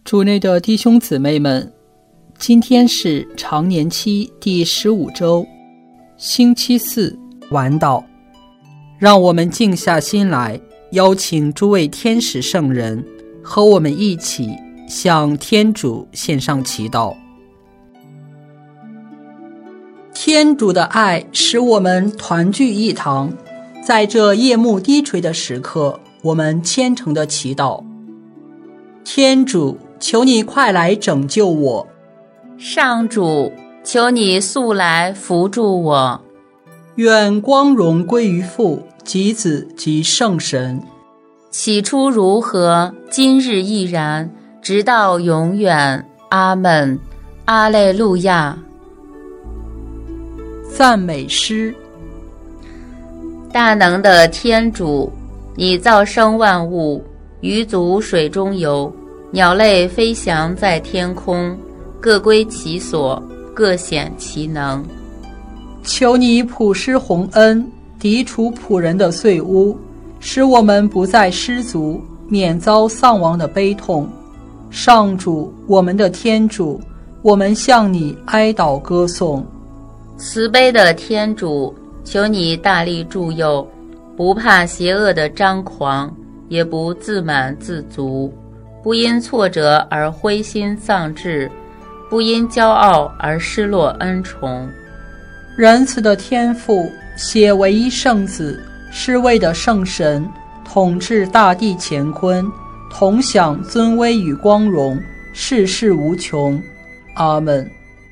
主内的弟兄姊妹们，今天是常年期第15周，星期四晚祷。让我们静下心来，邀请诸位天使圣人和我们一起向天主献上祈祷。天主的爱使我们团聚一堂，在这夜幕低垂的时刻，我们虔诚的祈祷。天主，求你快来拯救我。 上主，求你速来扶助我。 愿光荣归于父及子及圣神。 起初如何，今日亦然，直到永远。阿们。阿肋路亚。 赞美诗。 大能的天主，你造生万物，鱼足水中游，鸟类飞翔在天空，各归其所，各显其能。 求你普施洪恩，涤除仆人的罪污，使我们不再失足，免遭丧亡的悲痛。上主，我们的天主，我们向你哀悼歌颂。 慈悲的天主，求你大力助佑，不怕邪恶的张狂，也不自满自足，不因挫折而灰心丧志，不因骄傲而失落恩宠。 仁慈的天父，写唯一圣子，是为的圣神，统治大地乾坤，同享尊威与光荣，世世无穷。阿们。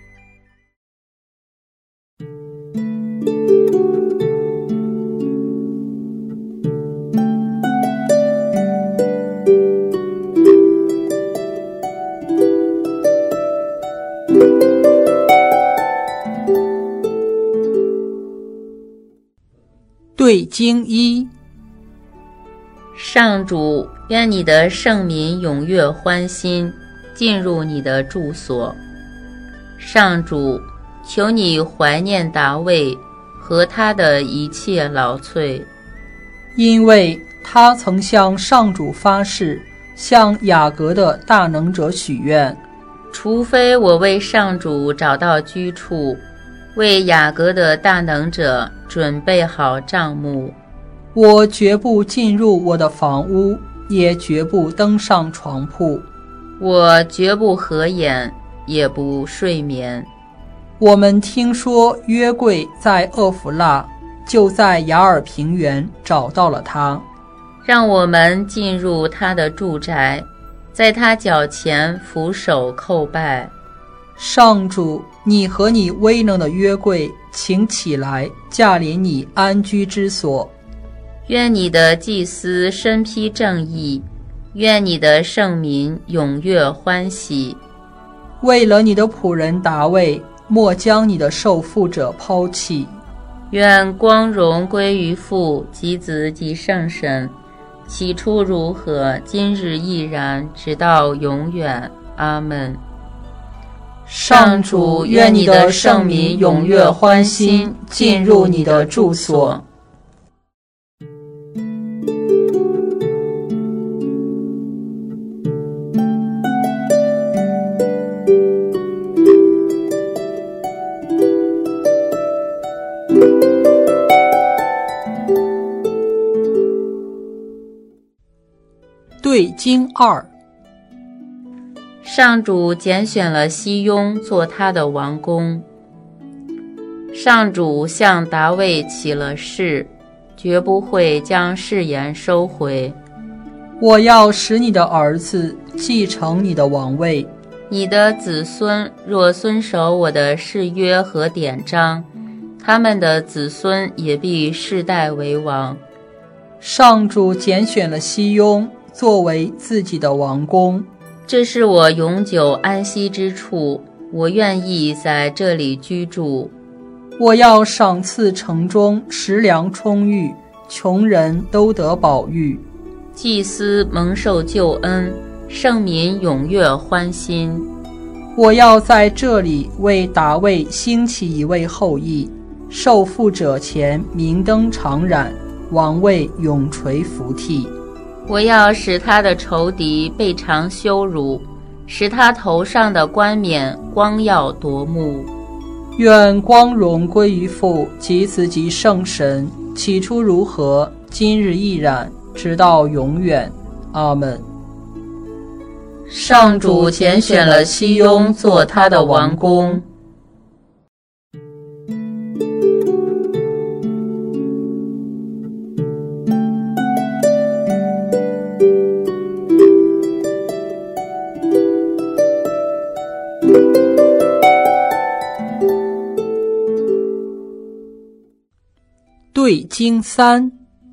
对经一。 上主，愿你的圣民踊跃欢心，进入你的住所。上主，求你怀念达味和他的一切劳瘁， 因为他曾向上主发誓，向雅各的大能者许愿， 除非我为上主找到居处，为雅各的大能者准备好帐幕， 我绝不进入我的房屋，也绝不登上床铺， 我绝不合眼，也不睡眠。 我们听说约柜在厄弗辣，就在雅尔平原找到了他。 让我们进入他的住宅，在他脚前俯首叩拜。 上主，你和你威能的约柜，请起来，驾临你安居之所。 愿你的祭司身披正义，愿你的圣民踊跃欢喜。 为了你的仆人达味，莫将你的受缚者抛弃。 愿光荣归于父及子及圣神，起初如何，今日亦然，直到永远。阿们。 上主，愿你的圣民踊跃欢心，进入你的住所。对经二。 上主拣选了西雍做他的王宫。上主向达味起了誓，绝不会将誓言收回。 我要使你的儿子继承你的王位， 你的子孙若遵守我的誓约和典章，他们的子孙也必世代为王。 上主拣选了西雍作为自己的王宫， 这是我永久安息之处，我愿意在这里居住。 我要赏赐城中食粮充裕，穷人都得饱飫。 祭司蒙受救恩，圣民踊跃欢心。 我要在这里为达味兴起一位后裔，受缚者前明灯长染，王位永垂福替。 我要使他的仇敌被尝羞辱， 使他头上的冠冕光耀夺目。 愿光荣归于父及子及圣神，起初如何，今日亦然，直到永远。阿们。 上主拣选了西雍做他的王宫。 对经3。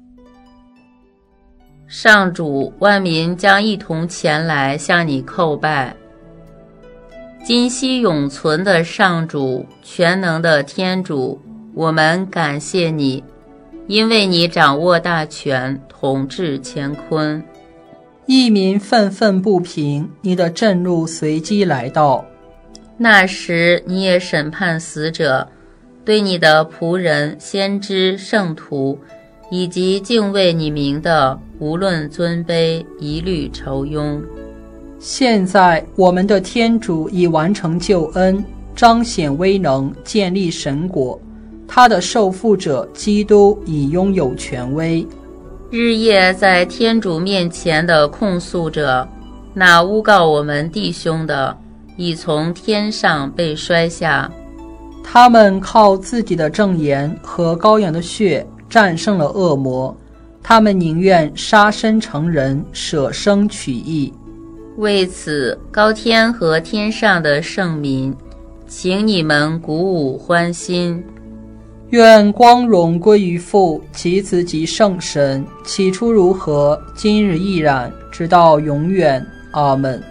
上主，万民将一同前来向你叩拜。今昔永存的上主，全能的天主，我们感谢你，因为你掌握大权，统治乾坤。 异民愤愤不平，你的震怒随机来到。 那时你也审判死者，对你的仆人、先知、圣徒以及敬畏你名的，无论尊卑，一律酬庸。 现在我们的天主已完成救恩，彰显威能，建立神国，他的受傅者基督已拥有权威。 日夜在天主面前的控诉者，那诬告我们弟兄的，已从天上被摔下。 他们靠自己的证言和羔羊的血战胜了恶魔，他们宁愿杀身成人，舍生取义。 为此，高天和天上的圣民，请你们鼓舞欢心。 愿光荣归于父及子及圣神，起初如何，今日亦然，直到永远。阿们。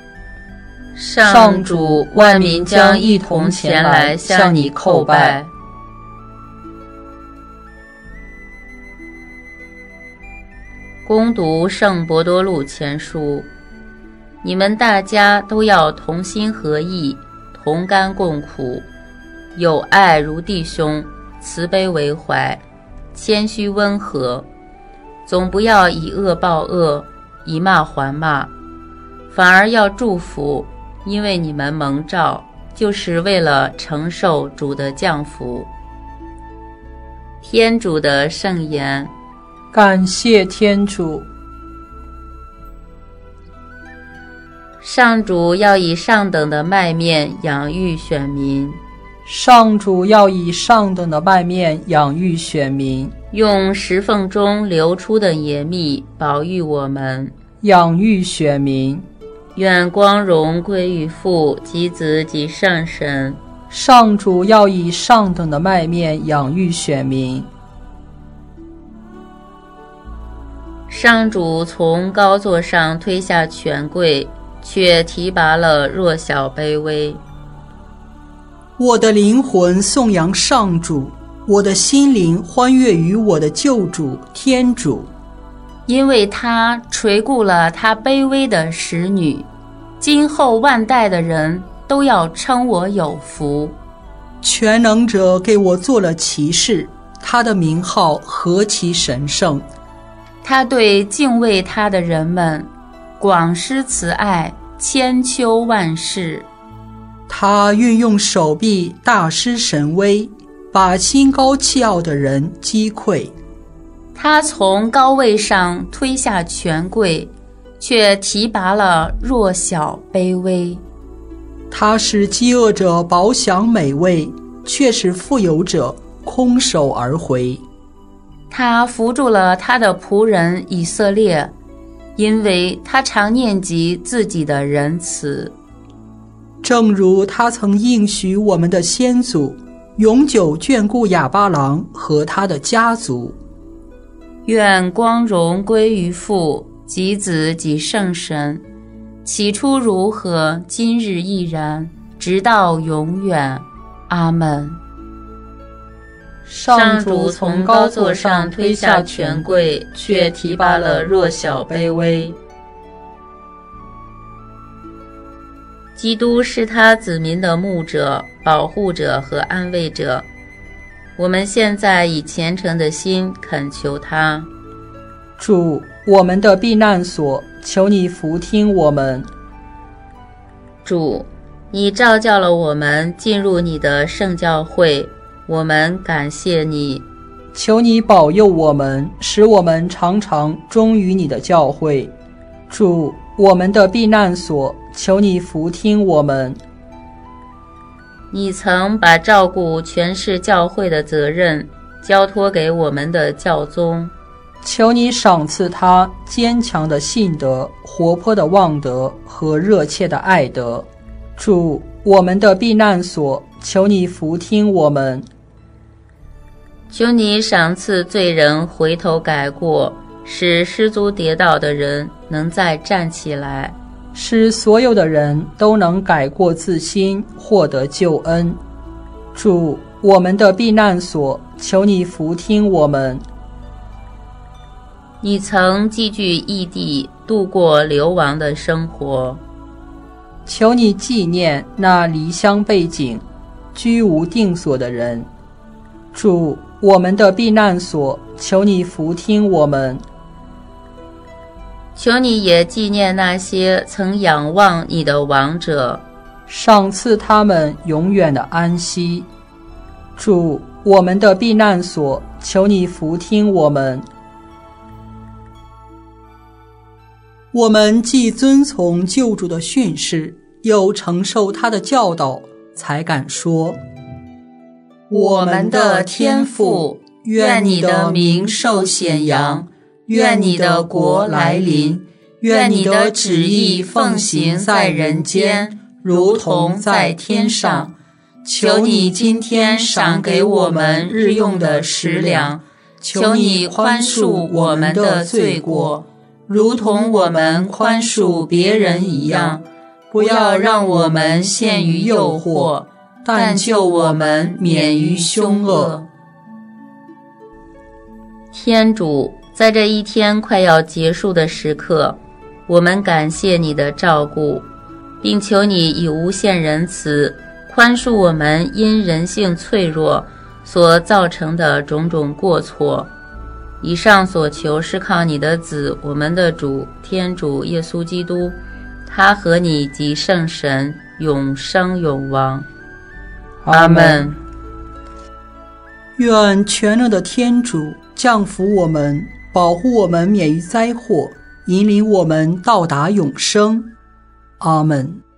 上主，万民将一同前来向你叩拜。恭读圣伯多禄前书，你们大家都要同心合意，同甘共苦，友爱如弟兄，慈悲为怀，谦虚温和，总不要以恶报恶，以骂还骂，反而要祝福，因为你们蒙召，就是为了承受主的降福。天主的圣言。 感谢天主。 上主要以上等的麦面养育选民， 上主要以上等的麦面养育选民， 用石缝中流出的野蜜保育我们， 养育选民。 愿光荣归于父及子及圣神。 上主要以上等的麦面养育选民。 上主从高座上推下权贵，却提拔了弱小卑微。 我的灵魂颂扬上主，我的心灵欢悦于我的救主天主， 因为他垂顾了他卑微的使女，今后万代的人都要称我有福。 全能者给我做了骑士，他的名号何其神圣。 他对敬畏他的人们广施慈爱，千秋万世。 他运用手臂大施神威，把心高气傲的人击溃。 他从高位上推下权贵，却提拔了弱小卑微。 他使饥饿者饱享美味，却使富有者空手而回。 他扶助了他的仆人以色列，因为他常念及自己的仁慈。 正如他曾应许我们的先祖，永久眷顾亚巴郎和他的家族。 愿光荣归于父及子及圣神，起初如何，今日亦然，直到永远。阿们。上主从高座上推下权贵，却提拔了弱小卑微。基督是他子民的牧者、保护者和安慰者。我们现在以虔诚的心恳求他。 主，我们的避难所，求你俯听我们。 主，你召叫了我们进入你的圣教会，我们感谢你。 求你保佑我们，使我们常常忠于你的教诲。主，我们的避难所，求你俯听我们。 你曾把照顾全市教会的责任交托给我们的教宗， 求你赏赐他坚强的信德、活泼的望德和热切的爱德。主，我们的避难所，求你俯听我们。 求你赏赐罪人回头改过，使失足跌倒的人能再站起来， 使所有的人都能改过自新，获得救恩。主，我们的避难所，求你俯听我们。 你曾寄居异地，度过流亡的生活， 求你纪念那离乡背井、居无定所的人。主，我们的避难所，求你俯听我们。 求你也纪念那些曾仰望你的亡者， 赏赐他们永远的安息。主，我们的避难所，求你俯听我们。我们既遵从救主的训示，又承受他的教导，才敢说： 我们的天父，愿你的名受显扬，愿你的国来临，愿你的旨意奉行在人间，如同在天上。求你今天赏给我们日用的食粮，求你宽恕我们的罪过，如同我们宽恕别人一样，不要让我们陷于诱惑，但救我们免于凶恶。天主，在这一天快要结束的时刻，我们感谢你的照顾，并求你以无限仁慈宽恕我们因人性脆弱所造成的种种过错。以上所求是靠你的子，我们的主天主耶稣基督，他和你及圣神永生永王。阿们。 愿全能的天主降福我们，保护我们免于灾祸，引领我们到达永生。阿们。